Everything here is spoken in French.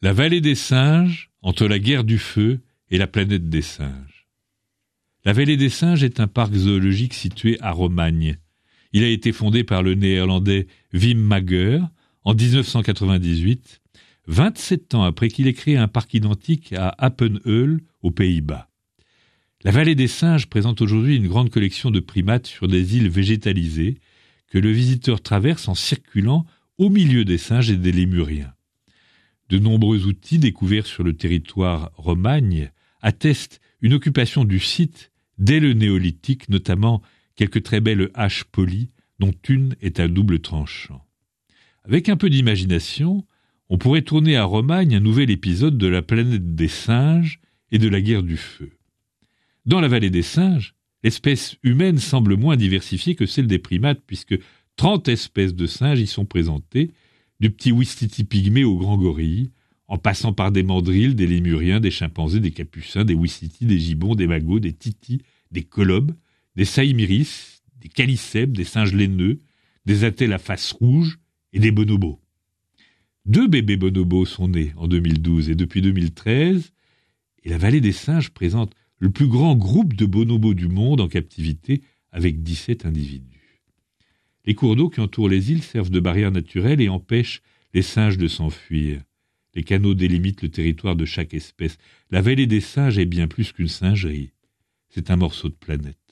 La vallée des singes, entre la guerre du feu et la planète des singes. La vallée des singes est un parc zoologique situé à Romagne. Il a été fondé par le néerlandais Wim Mager en 1998, 27 ans après qu'il ait créé un parc identique à Appenheul, aux Pays-Bas. La vallée des singes présente aujourd'hui une grande collection de primates sur des îles végétalisées que le visiteur traverse en circulant au milieu des singes et des lémuriens. De nombreux outils découverts sur le territoire romagne attestent une occupation du site dès le néolithique, notamment quelques très belles haches polies, dont une est à double tranchant. Avec un peu d'imagination, on pourrait tourner à Romagne un nouvel épisode de la planète des singes et de la guerre du feu. Dans la vallée des singes, l'espèce humaine semble moins diversifiée que celle des primates, puisque 30 espèces de singes y sont présentées, du petit ouistiti pygmée au grand gorille, en passant par des mandrilles, des lémuriens, des chimpanzés, des capucins, des ouistitis, des gibbons, des magos, des titis, des colobes, des saïmiris, des calicèbes, des singes laineux, des attelles à face rouge et des bonobos. 2 bébés bonobos sont nés en 2012 et depuis 2013, et la vallée des singes présente le plus grand groupe de bonobos du monde en captivité avec 17 individus. Les cours d'eau qui entourent les îles servent de barrière naturelle et empêchent les singes de s'enfuir. Les canaux délimitent le territoire de chaque espèce. La vallée des singes est bien plus qu'une singerie. C'est un morceau de planète.